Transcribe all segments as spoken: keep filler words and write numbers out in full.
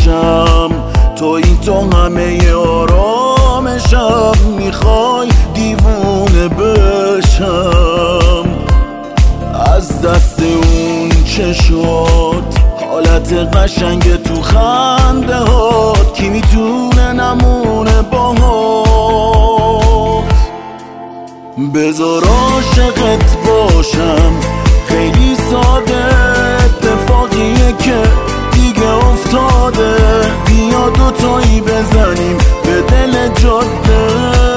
باشم، تویی تو همه آرامشم، میخوای دیوونه بشم از دست اون چشات، حالت قشنگ تو خنده هات، کی میتونه نمونه باهات. بذار عاشقت باشم، خیلی ساده، اتفاقیه که دیگه افتاده، بیا دوتایی بزنیم به دل جاده.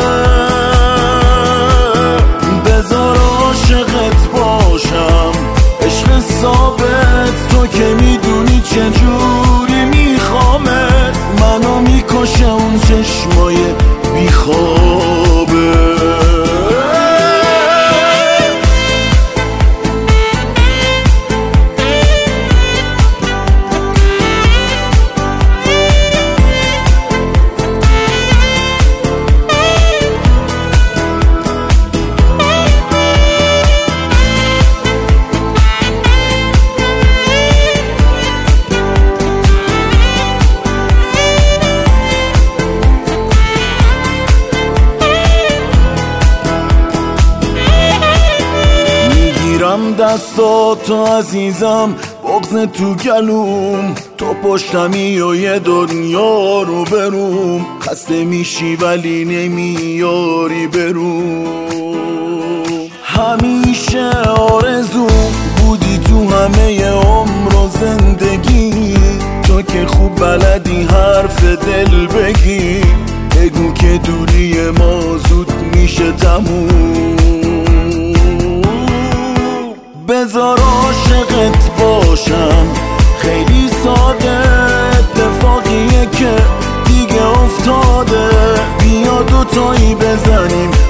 بذار عاشقت باشم، عشق ثابت، تو که میدونی چجوری میخوامت، منو میکشه اون چشمای بیخوابه. دستاتو عزیزم، بغض تو گلوم، تو پشتمی و یه دنیا رو بروم، خسته میشی ولی نمیاری بروم. همیشه آرزو بودی تو همه عمر و زندگی، تو که خوب بلدی حرف دل بگی، بگو که دوری ما زود میشه تموم. بذار عاشقت باشم، خیلی ساده، اتفاقیه که دیگه افتاده، بیا دوتایی بزنیم